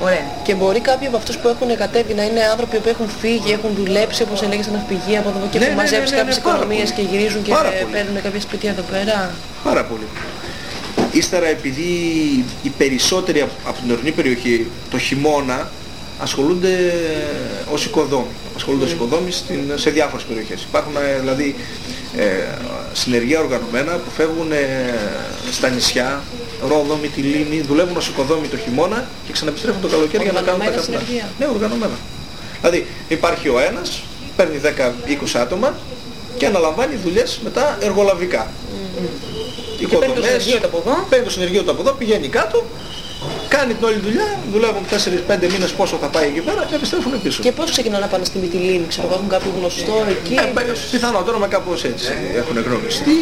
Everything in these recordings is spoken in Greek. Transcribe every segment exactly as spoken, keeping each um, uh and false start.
Ωραία. Και μπορεί κάποιοι από αυτούς που έχουν κατέβει να είναι άνθρωποι που έχουν φύγει, έχουν δουλέψει, όπως έλεγε, σε ναυπηγεία από εδώ και Ναι, έχουν ναι, μαζέψει ναι, ναι, κάποιες ναι, πάρα οικονομίες πολύ. και γυρίζουν και Πάρα πολύ. παίρνουν κάποια σπίτια εδώ πέρα. Πάρα πολύ. Ύστερα, επειδή οι περισσότεροι από από την ορεινή περιοχή το χειμώνα ασχολούνται ως οικοδόμοι. Ασχολούνται ως οικοδόμοι στην, σε διάφορες περιοχές. Υπάρχουν ε, δηλαδή ε, συνεργεία οργανωμένα που φεύγουν ε, στα νησιά, Ρόδο, Μυτιλήνη, δουλεύουν ως οικοδόμοι το χειμώνα και ξαναεπιστρέφουν το καλοκαίρι για να κάνουν τα Οργανωμένα καπνά. συνεργεία. Ναι, οργανωμένα. Δηλαδή υπάρχει ο ένας, παίρνει δέκα είκοσι άτομα και αναλαμβάνει δουλειές μετά εργολαβικά. Και παίρνει το συνεργείο του από εδώ. Παίρνει το συνεργείο του από εδώ, πηγαίνει κάτω, κάνει την όλη δουλειά, δουλεύουν τέσσερις πέντε μήνες πόσο θα πάει εκεί πέρα και επιστρέφουν πίσω. Και πώς ξεκινάνε να πάνε στη Μυτιλήνη, ξέρω εγώ, έχουν κάποιο γνωστό εκεί. Ε, παι- πιθανότερο με κάπως έτσι έχουν γνωριστεί.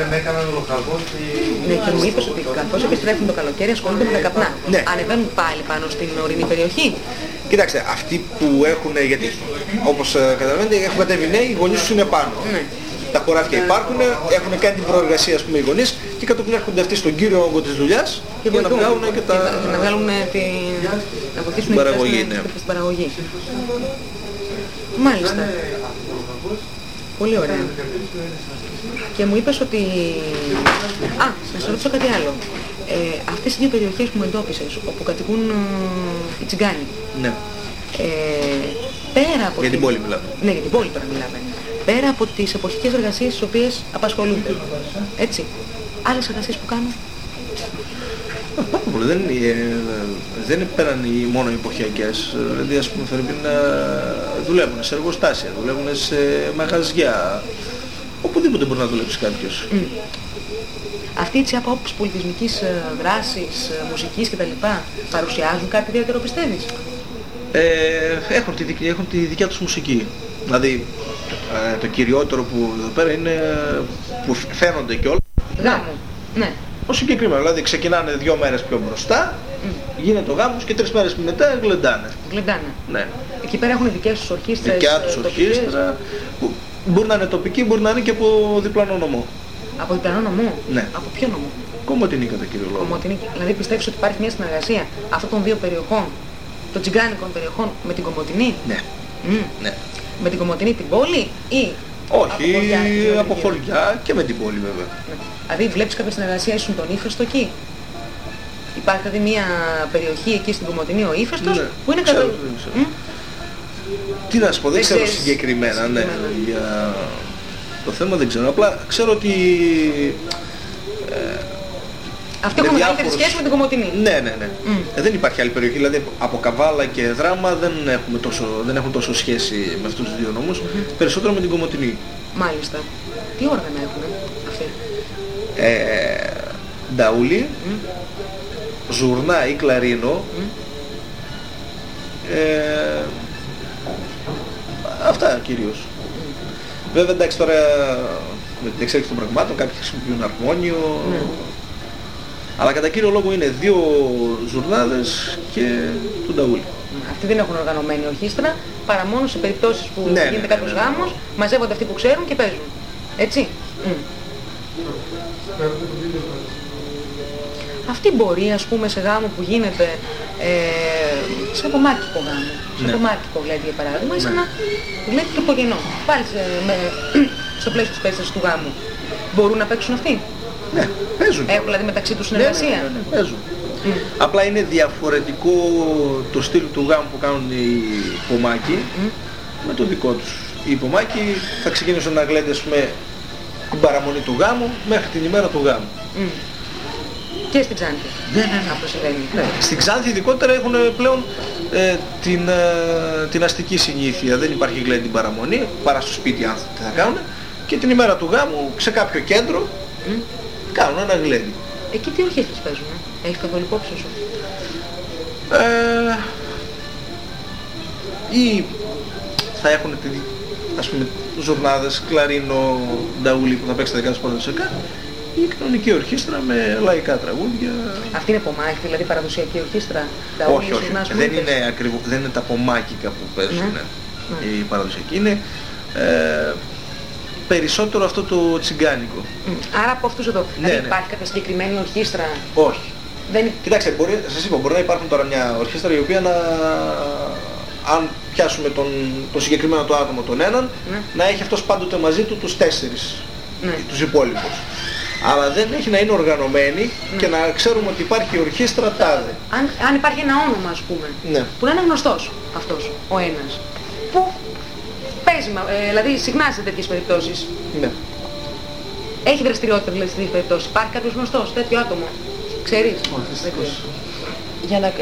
Ναι, και μου είπες ότι καθώς επιστρέφουν το καλοκαίρι ασχολούνται με τα καπνά. Ναι. Ανεβαίνουν πάλι πάνω στην ορεινή περιοχή. Κοιτάξτε, αυτοί που έχουν, γιατί όπως ε, καταλαβαίνετε έχουν κατέβει νέοι, οι γονείς τους είναι πάνω. Ναι. Τα χωράφια υπάρχουν, έχουν κάνει την προεργασία ας πούμε οι γονείς και κατόπιν έρχονται αυτοί στον κύριο όγκο της δουλειάς Και για να βοηθούν. βγάλουν και τα... Και να βγάλουν τη... να βοηθήσουν Την παραγωγή, στην- ναι. στην παραγωγή. Μάλιστα. Πολύ ωραία. Και μου είπες ότι... Α, να σε ρωτήσω κάτι άλλο. Ε, αυτές οι δύο περιοχές που με εντόπισες, όπου κατοικούν ε, οι τσιγκάνοι, Ναι, ε, πέρα από για την πόλη μιλάμε. Ναι, για την πόλη τώρα μιλάμε. Πέρα από τις εποχικές εργασίες τις οποίες απασχολούνται. Έτσι. Άλλες εργασίες που κάνουν. Πάρα πολύ. Δεν είναι, ε, δεν είναι πέραν οι μόνο οι εποχιακές. Δηλαδή ας πούμε Φερρυπίν δουλεύουν σε εργοστάσια, δουλεύουν σε μαγαζιά. Οπουδήποτε μπορεί να δουλέψει κάποιος. Mm. Αυτοί έτσι από άποψη πολιτισμικής ε, δράσης, ε, μουσικής κτλ. Παρουσιάζουν κάτι ιδιαίτερο, πιστεύεις? Ε, έχουν, τη, δικ- έχουν τη δικιά τους μουσική. Δηλαδή ε, το κυριότερο που εδώ πέρα είναι ε, που φαίνονται κιόλας. Γάμο. Ναι. Ο συγκεκριμένο, δηλαδή ξεκινάνε δύο μέρες πιο μπροστά, Mm. γίνεται ο γάμος και τρεις μέρες μετά γλεντάνε. Γλεντάνε. Ναι. Εκεί πέρα έχουν δικές τους ορχήστρες. Δικιά τους ε, τοπικές. ορχήστρα, που μπορεί να είναι τοπική, μπορεί να είναι και από διπλανό νομό. Από διπλανό νομό. Ναι. Από ποιο νομό? Κομωτινή κατά κύριο λόγο. Κομωτινή. Δηλαδή πιστεύεις ότι υπάρχει μια συνεργασία αυτών των δύο περιοχών, των τσιγκάνικων περιοχών, με την Κομωτινή? Ναι, Mm. ναι. Με την Κομωτινή την πόλη ή Όχι, από χωριά, γύρω από γύρω? χωριά και με την πόλη βέβαια. Ναι. Δηλαδή βλέπεις κάποια συνεργασία ίσον τον Ήφαιστο εκεί? Υπάρχει δηλαδή μια περιοχή εκεί στην Κομωτινή, ο Ήφαιστος, Ναι. που είναι Ξέρω, κατά... δεν ξέρω. Μμ? Τι να σου πω, δεν Δεν ξέρω ξέρεις συγκεκριμένα, ναι, συγκεκριμένα. για το θέμα δεν ξέρω. Απλά ξέρω ότι Αυτοί με έχουν μεγαλύτερη διάφορους- σχέση με την Κομωτινή. ναι, ναι, ναι. Μμ. Ε, δεν υπάρχει άλλη περιοχή, δηλαδή από Καβάλα και Δράμα δεν, έχουμε τόσο, δεν έχουν τόσο σχέση με αυτούς τους δύο νόμους, περισσότερο με την Κομωτινή. Μάλιστα. Τι όργανα έχουν αυτοί? Ε, Νταούλη, Μμ. Ζουρνά ή Κλαρίνο, Μμ. ε, αυτά κυρίως. Βέβαια εντάξει τώρα με την εξέλιξη των πραγμάτων κάποιοι χρησιμοποιούν αρμόνιο, Ναι. αλλά κατά κύριο λόγο είναι δύο ζουρνάδες και του Νταούλη. Αυτοί δεν έχουν οργανωμένη ορχήστρα, παρά μόνο σε περιπτώσεις που Ναι, γίνεται ναι, κάποιος ναι, ναι. γάμος, μαζεύονται αυτοί που ξέρουν και παίζουν. Έτσι. Μμ. Αυτή μπορεί, ας πούμε, σε γάμο που γίνεται, ε, σε κομμάτικο γάμο, σε Ναι. κομμάτικο γλέντι για παράδειγμα, ή σε Ναι. ένα γλέντι τροπογενό, πάλι σε, με, στο πλαίσιο της περίστασης του γάμου. Μπορούν να παίξουν αυτοί? Ναι, παίζουν. Έχουν δηλαδή μεταξύ τους Ναι, ναι, συνεργασία? ναι, ναι, παίζουν. Μμ. Απλά είναι διαφορετικό το στυλ του γάμου που κάνουν οι Πομάκοι Μμ. με το δικό τους. Οι Πομάκοι θα ξεκινήσουν να γλέντι ας πούμε την παραμονή του γάμου μέχρι την ημέρα του γάμου. Μμ. Και στην Ξάνθη. Ναι, ναι, ναι. Αυτό συμβαίνει. Ναι. Στην Ξάνθη ειδικότερα έχουν πλέον ε, την, ε, την αστική συνήθεια. Δεν υπάρχει γλέντι την παραμονή, παρά στο σπίτι αν τι θα κάνουν. Και την ημέρα του γάμου σε κάποιο κέντρο Μμ. κάνουν ένα γλέντι. Εκεί τι ορχήστρες παίζουν, ε? Έχεις καθόλου υπόψη σου? Ε, ή θα έχουν τη, ας πούμε ζουρνάδες, κλαρίνο, νταούλι που θα παίξει τα δικά τους παραδοσιακά ή κανονική ορχήστρα με λαϊκά τραγούδια. Αυτή είναι Πομάκη, δηλαδή παραδοσιακή ορχήστρα? Τα Όχι, όλες όχι. ζουρνάς που Δεν είπες. είναι, ακριβώς, δεν είναι τα πομάκικα που παίζουν Ναι. Ναι. οι παραδοσιακοί. Είναι ε, περισσότερο αυτό το τσιγκάνικο. Μμ. Άρα από αυτούς εδώ, Ναι, δηλαδή ναι. υπάρχει κάποια συγκεκριμένη ορχήστρα? Όχι. Δεν... Κοιτάξτε, μπορεί, σας είπα, μπορεί να υπάρχουν τώρα μια ορχήστρα η οποία να... αν πιάσουμε τον, τον συγκεκριμένο το άτομο τον έναν, ναι. να έχει αυτός πάντοτε μαζί του τους τέσσερις, ναι. τους υπόλοιπους. Αλλά δεν έχει να είναι οργανωμένη ναι. και να ξέρουμε ότι υπάρχει η ορχήστρα τάδε. Αν, αν υπάρχει ένα όνομα, ας πούμε, ναι. που να είναι γνωστός αυτός ο ένας, που παίζει, ε, δηλαδή συχνά σε τέτοιες περιπτώσεις. Ναι. Έχει δραστηριότητα δηλαδή σε τέτοιες περιπτώσεις. Υπάρχει κάποιος γνωστός, τέτοιο άτομο. Ξέρεις. Για να...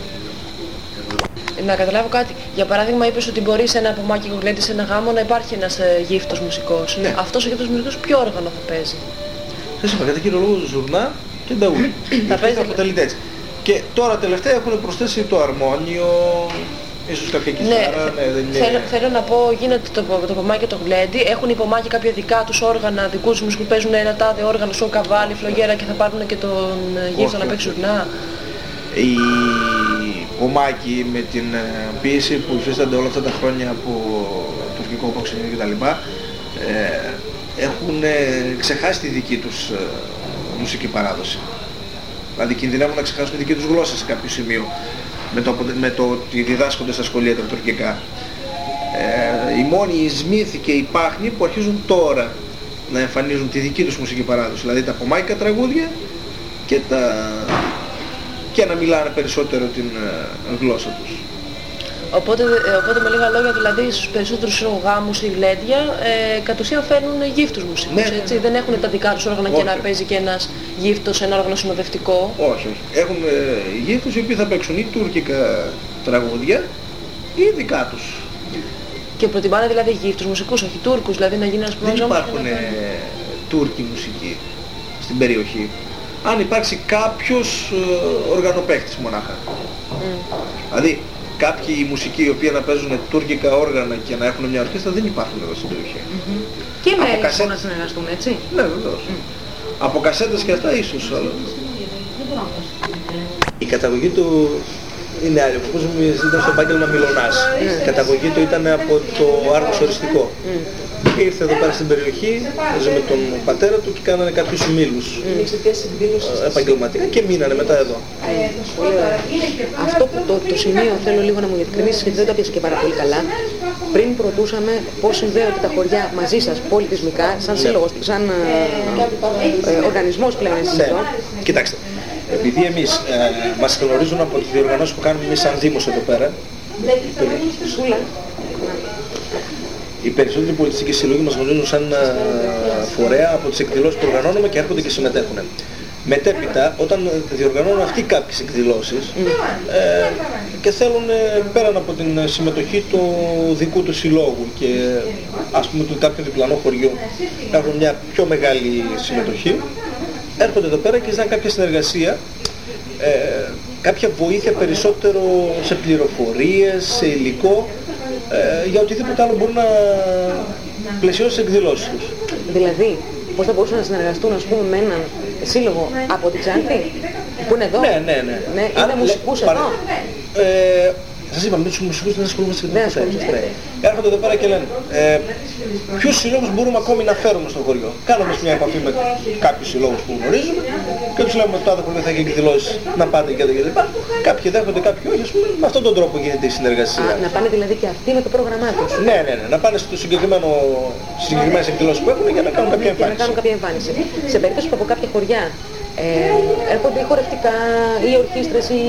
να καταλάβω κάτι. Για παράδειγμα, είπες ότι μπορεί σε ένα απομάκι κοκλέντη, σε ένα γάμο, να υπάρχει ένας ε, γύφτος μουσικός. Ναι. Αυτός ο γύφτος μουσικός ποιο όργανο θα παίζει? Σας είπα, κατά κύριο λόγο ζουρνά και νταούλ. Θα παίζει αποτελείται έτσι. Και τώρα τελευταία έχουν προσθέσει το αρμόνιο, ίσως κάποια κιθάρα. Ναι, ναι, δεν είναι... θέλω, θέλω να πω, γίνεται το, το πομάκι και το γλέντι, έχουν οι πομάκι κάποια δικά τους όργανα, δικούς τους που παίζουν ένα τάδε όργανο, σο καβάλι, φλογέρα και θα πάρουν και τον γύφτο να παίξει ζουρνά. Η πομάκι με την ποίηση που υφίστανται όλα αυτά τα χρόνια από τουρκικό προξενείο κτλ. Ε, έχουν ξεχάσει τη δική τους ε, μουσική παράδοση. Δηλαδή κινδυνεύουν να ξεχάσουν τη δική τους γλώσσα σε κάποιο σημείο με το, με το ότι διδάσκονται στα σχολεία τα τουρκικά. Ε, οι μόνοι οι Σμίθοι και οι Πάχνοι που αρχίζουν τώρα να εμφανίζουν τη δική τους μουσική παράδοση, δηλαδή τα πομάικα τραγούδια και, τα... και να μιλάνε περισσότερο την ε, γλώσσα τους. Οπότε, οπότε με λίγα λόγια, δηλαδή στους περισσότερους γάμους ή γλέντια ε, κατ' ουσίαν φέρνουν γύφτους μουσικούς, ναι, έτσι. Ναι. Δεν έχουν τα δικά τους όργανα και να παίζει και ένας γύφτος, ένα όργανο συνοδευτικό. Όχι, όχι. Έχουν ε, γύφτους οι οποίοι θα παίξουν ή τουρκικά τραγούδια ή δικά τους. Και προτιμάνε δηλαδή γύφτους μουσικούς, όχι Τούρκους, δηλαδή να γίνει ένας πρόβλημα. Δεν υπάρχουν ε, Τούρκοι μουσικοί στην περιοχή. Αν υπάρξει κάποιος ε, οργανοπαίχτης μονάχα. Mm. Δηλαδή, κάποιοι μουσικοί οι οποίοι να παίζουν τουρκικά όργανα και να έχουν μια ορχήστρα δεν υπάρχουν εδώ στην περιοχή. Mm-hmm. Και με Έλληνες κασέ... να συνεργαστούν, έτσι. Ναι, βεβαίως. Mm. Από κασέτες και αυτά ίσως, αλλά... Η καταγωγή του είναι άλλη. Ο παππούς μου ήταν στο επάγγελμα Μιλωνάς. Mm. Η καταγωγή του ήταν από το Άργος Οριστικό. Mm. Και ήρθε εδώ πέρα στην περιοχή, έζησε με τον πατέρα του και κάνανε κάποιους ομίλους mm. επαγγελματικά και μείνανε μετά εδώ. Mm. Αυτό που το, το σημείο θέλω λίγο να μου διευκρινίσεις, γιατί δεν το πιάσα και πάρα πολύ καλά. Πριν προτούσαμε πώς συνδέονται τα χωριά μαζί σας πολιτισμικά, σαν ναι. σύλλογος, σαν ε, ε, οργανισμός πλέον εσείς ναι. εδώ. Κοιτάξτε, επειδή εμείς ε, μας γνωρίζουν από τις διοργανώσεις που κάνουμε εμείς σαν Δήμος εδώ πέρα, οι περισσότεροι πολιτιστικοί σύλλογοι μας γνωρίζουν σαν φορέα από τις εκδηλώσεις που οργανώνουμε και έρχονται και συμμετέχουν. Μετέπειτα, όταν διοργανώνουν αυτοί κάποιες εκδηλώσεις mm. ε, και θέλουν ε, πέραν από την συμμετοχή του δικού του συλλόγου και ας πούμε του κάποιου διπλανό χωριού έχουν μια πιο μεγάλη συμμετοχή, έρχονται εδώ πέρα και ζητάνε κάποια συνεργασία, ε, κάποια βοήθεια περισσότερο σε πληροφορίες, σε υλικό, Ε, για οτιδήποτε άλλο μπορούν να πλαισιώσει τις εκδηλώσεις τους. Δηλαδή, πώς θα μπορούσαν να συνεργαστούν, ας πούμε, με έναν σύλλογο από την Ξάνθη, που είναι εδώ. Ναι, ναι, ναι. ναι είναι Άρα, μουσικούς εδώ. Ε, σας είπα, με τους μουσικούς δεν ασχολούμαστε με τις εκδηλώσεις. Έρχονται εδώ πέρα και λένε, ε, ποιους συλλόγους μπορούμε ακόμη να φέρουμε στο χωριό. Κάνουμε μια επαφή με κάποιους συλλόγους που γνωρίζουμε και τους λέμε ότι το άδικο δεν θα έχει εκδηλώσεις να πάτε και τα λοιπά. Κάποιοι δέχονται, κάποιοι όχι, ας πούμε, με αυτόν τον τρόπο γίνεται η συνεργασία. Α, να πάνε δηλαδή και αυτοί με το πρόγραμμά τους. Ναι, ναι, ναι, να πάνε στις συγκεκριμένες εκδηλώσεις που έχουν για να κάνουν κάποια εμφάνιση. Να κάνουν κάποια εμφάνιση. Σε περίπτωση που από κάποια χωριά ε, έρχονται ή χορευτικά ή ορχήστρες ή...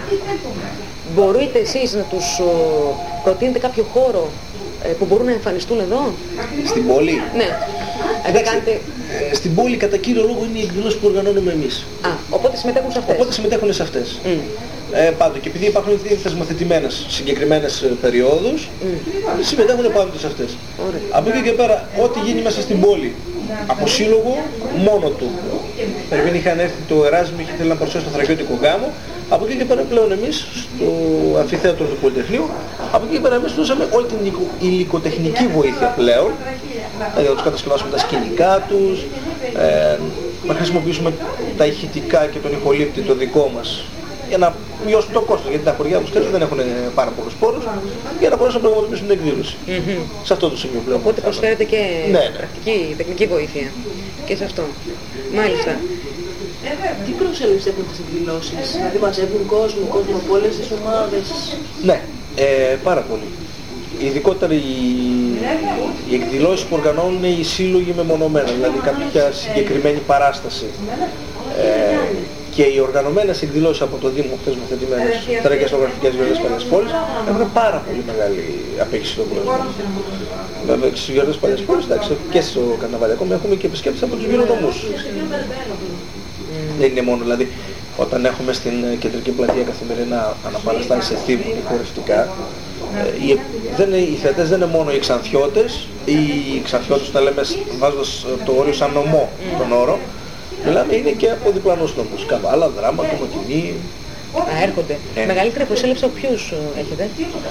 Μπορείτε εσείς να τους ο, προτείνετε κάποιο χώρο ε, που μπορούν να εμφανιστούν εδώ. Στην πόλη. Ναι. Ε, κάνετε... ε, στην πόλη κατά κύριο λόγο είναι οι εκδηλώσεις που οργανώνουμε εμείς. Α, οπότε συμμετέχουν σε αυτές. Οπότε συμμετέχουν σε αυτές. Mm. Ε, πάντο, και επειδή υπάρχουν θεσμοθετημένες συγκεκριμένες περιόδους, mm. συμμετέχουν πάντοτε σε αυτές. Ωραία. Από εκεί και πέρα, ό,τι γίνει μέσα στην πόλη, από σύλλογο, μόνο του. Περίπου είχαν έρθει το Εράσμι και θέλει να παρουσιάσει το θρακιώτικο γάμο. Από εκεί και πέρα πλέον εμείς, στο αμφιθέατρο του Πολυτεχνείου, από εκεί και πέρα εμείς δώσαμε όλη την υλικοτεχνική βοήθεια πλέον, δηλαδή να τους κατασκευάσουμε τα σκηνικά τους, ε, να χρησιμοποιήσουμε τα ηχητικά και τον ηχολήπτη το δικό μας, για να μειώσουν το κόστος, γιατί τα χωριά που στέλνουν δεν έχουν πάρα πολλούς πόρους, για να μπορέσουν να πραγματοποιήσουν την εκδήλωση. Mm-hmm. Σε αυτό το σημείο πλέον. Οπότε προσφέρετε και ναι, ναι. πρακτική, τεχνική βοήθεια και σε αυτό. Μάλιστα. Τι προσέλευση έχουν τις εκδηλώσεις, δηλαδή μαζεύουν κόσμο, κόσμο από όλες τις ομάδες? Ναι, ε, πάρα πολύ. Ειδικότερα οι, οι εκδηλώσεις που οργανώνουν οι σύλλογοι μεμονωμένα, δηλαδή κάποια συγκεκριμένη παράσταση. Ε, και οι οργανωμένες εκδηλώσεις από το Δήμο, χθες μαθητημένες τερακές λογογραφικές γιορτές Παλαιάς Πόλης, έχουν πάρα πολύ μεγάλη απέκτηση στον κόσμο. Βέβαια στις γιορτές Παλαιάς Πόλης, εντάξει, και στο καρναβαλιακό έχουμε και επισκέπτες από τους γυρονομούς. Mm. Δεν είναι μόνο, δηλαδή, όταν έχουμε στην κεντρική πλατεία καθημερινά αναπαραστάσεις σε θύμου και χορευτικά, ε, οι, δεν είναι, οι θεατές δεν είναι μόνο οι Ξανθιώτες, ή οι Ξανθιώτες, όταν λέμε βάζοντας το όριο σαν νομό τον όρο, μιλάμε είναι και από διπλανούς νομούς, Καβάλα, Δράμα, Κομοτηνή. Α, έρχονται. Ε. Μεγαλύτερη προσέλευση από ποιους έχετε?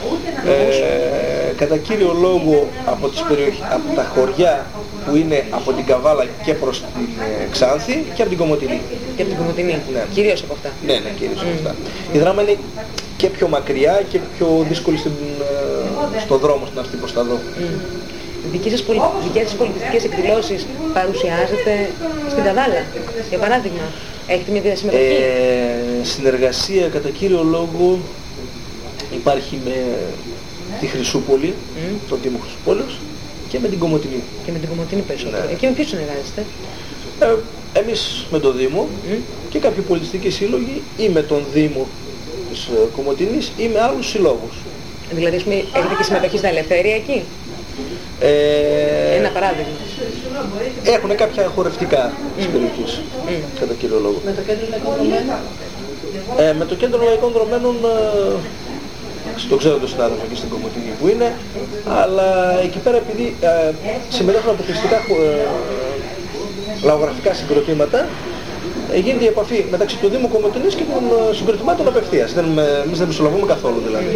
Ε, κατά κύριο λόγο από, τις περιοχ... από τα χωριά που είναι από την Καβάλα και προς την ε, Ξάνθη και από την Κομοτηνή. Και από την Κομοτηνή, ναι. Κυρίως από αυτά. Ναι, ναι, κυρίως mm. από αυτά. Η Δράμα είναι και πιο μακριά και πιο δύσκολη στην, ε, στο δρόμο στην αυτή προς τα δω. Mm. Δικές σας, πολι... σας πολιτιστικές εκδηλώσεις παρουσιάζετε στην Καβάλα, για παράδειγμα? Έχετε μια διασυμμετοχή? Ε, συνεργασία κατά κύριο λόγο υπάρχει με τη Χρυσούπολη, mm. τον Δήμο Χρυσούπολης, και με την Κομοτηνή. Και με την Κομοτηνή περισσότερο. Ναι. Εκεί με ποιους συνεργάζεστε? Ε, εμείς με τον Δήμο mm. και κάποιοι πολιτιστικοί σύλλογοι, ή με τον Δήμο της Κομοτηνής ή με άλλους συλλόγους. Δηλαδή, ας πούμε, έχετε και συμμετοχή στα Ελευθέρια εκεί? Ε, Ένα παράδειγμα. Έχουν κάποια χορευτικά της mm. περιοχής, mm. κατά κύριο λόγο. Με το Κέντρο Λαϊκών Δρομένων? Ε, με το Κέντρο Λαϊκών Δρομένων, ε, το ξέρω τον συνάδελφο εκεί στην Κομοτηνή που είναι, αλλά εκεί πέρα επειδή ε, συμμετέχουν αποκλειστικά ε, λαογραφικά συγκροτήματα, ε, γίνεται η επαφή μεταξύ του Δήμου Κομοτηνής και των ε, συγκροτημάτων απευθείας. Δεν, εμείς δεν μισολογούμε καθόλου δηλαδή.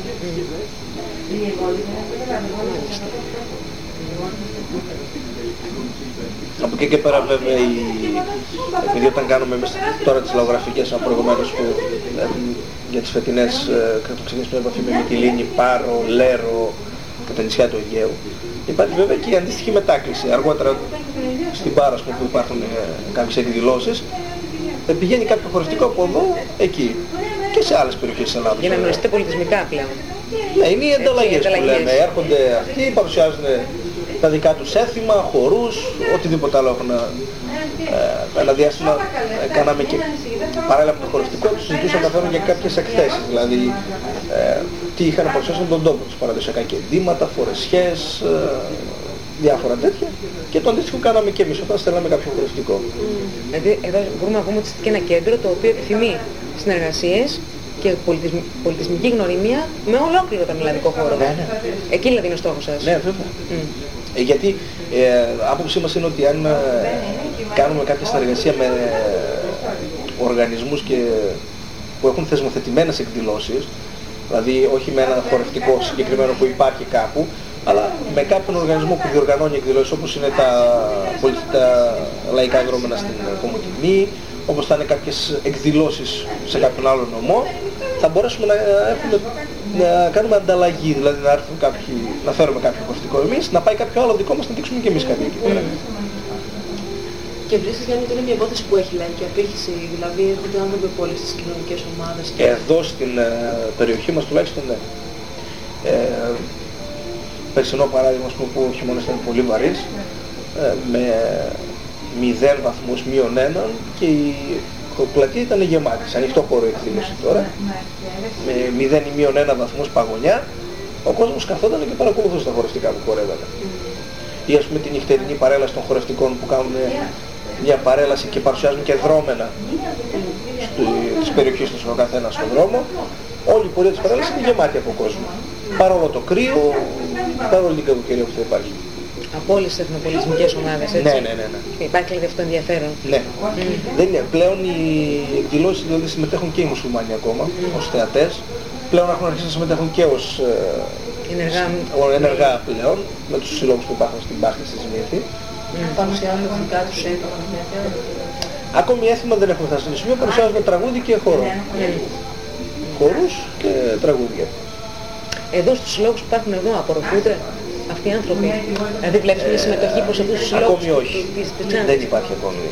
Από εκεί και πέρα βέβαια, η... επειδή όταν κάνουμε τώρα τις λαογραφικές προηγουμένως που ε, για τις φετινές ε, ξεκινήσουμε επαφή με Μυτιλήνη, Πάρο, Λέρο και τα νησιά του Αιγαίου, υπάρχει βέβαια και η αντίστοιχη μετάκληση. Αργότερα στην Πάρο που υπάρχουν ε, κάποιες εκδηλώσεις, ε, πηγαίνει κάποιο χορευτικό από εδώ, εκεί και σε άλλες περιοχές της Ελλάδας. Για να γνωριστείτε πολιτισμικά πλέον. Ναι, είναι οι ανταλλαγές που λέμε. Έρχονται αυτοί, παρουσιάζουν τα δικά τους έθιμα, χορούς, οτιδήποτε άλλο έχουν. Ε, ένα διάστημα ε, κάναμε και παράλληλα με το χορευτικό, τους συζητούσαμε να φέρουν και κάποιες εκθέσεις. Δηλαδή, ε, τι είχαν να παρουσιάσουν τον τόπο τους, παραδοσιακά και ντύματα, φορεσιές, ε, διάφορα τέτοια. Και το αντίστοιχο κάναμε και εμείς όταν στέλναμε κάποιο χορευτικό. Mm. Δηλαδή, εδώ μπορούμε να πούμε ότι είστε και ένα κέντρο το οποίο επιθυμεί συνεργασίες και πολιτισμ, πολιτισμική γνωριμία με ολόκληρο τον ελλαδικό χώρο. Ναι, ναι. Εκεί δηλαδή είναι ο στόχος σας. Ναι, βέβαια. Mm. Ε, γιατί ε, άποψή μας είναι ότι αν ε, κάνουμε κάποια συνεργασία με ε, οργανισμούς και, που έχουν θεσμοθετημένες εκδηλώσεις, δηλαδή όχι με ένα χορευτικό συγκεκριμένο που υπάρχει κάπου, αλλά με κάποιον οργανισμό που διοργανώνει εκδηλώσεις όπως είναι τα, τα λαϊκά δρόμενα στην Κομοτηνή, όπως θα είναι κάποιες εκδηλώσεις σε κάποιον άλλο νομό, θα μπορέσουμε να, έχουμε, να κάνουμε ανταλλαγή, δηλαδή να, έρθουν κάποιοι, να φέρουμε κάποιο χορευτικό εμείς, να πάει κάποιο άλλο δικό μας, να δείξουμε και εμείς κάτι εκεί πέρα. Mm. Και βρίσκεις Γιάννη ότι είναι μια υπόθεση που έχει λέει και απήχηση, δηλαδή έρχονται άνθρωποι από όλες τις κοινωνικές ομάδες. Και... Εδώ στην ε, περιοχή μας τουλάχιστον ναι. Ε, περσινό παράδειγμα πούμε, που ο χειμώνας ήταν πολύ βαρύς, ε, με μηδέν βαθμούς μείον έναν και η πλατεία ήταν γεμάτη, σε ανοιχτό χώρο εκδήλωση τώρα, με μηδέν ή μείον ένα βαθμούς παγωνιά, ο κόσμος καθόταν και παρακολουθούσε τα χορευτικά που χορεύανε. Ή ας πούμε την νυχτερινή παρέλαση των χορευτικών που κάνουν μια παρέλαση και παρουσιάζουν και δρόμενα της περιοχής τους ο καθένας στον δρόμο, όλη η πορεία της παρέλασης είναι γεμάτη από κόσμο. Παρόλο το κρύο, παρόλο την κακοκαιρία που θα υπάρχει. Από όλες τις εθνοπολιτισμικές ομάδες, έτσι. Ναι, ναι, ναι, ναι. Υπάρχει δηλαδή αυτό ενδιαφέρον. Ναι. Mm. Δεν είναι. Πλέον οι εκδηλώσεις δηλαδή συμμετέχουν και οι μουσουλμάνοι ακόμα, mm. ως θεατές. Πλέον έχουν αρχίσει να συμμετέχουν και ως ε, ενεργά, ενεργά πλέον, με τους συλλόγους που υπάρχουν στην Πάχτη, στη Σμύρνη. Mm. Παρουσιάζουν δικά τους έθιμα. Ακόμη έθιμα δεν έχουμε φτάσει στο σημείο, παρουσιάζουν τραγούδι και χώρο. Mm. Χορούς και τραγούδια. Εδώ στους συλλόγους που υπάρχουν εδώ απορροφούνται αυτοί οι άνθρωποι. Δηλαδή βλέπεις μια συμμετοχή προς αυτούς τους συλλόγους. Ακόμη όχι. Δεν υπάρχει ακόμη.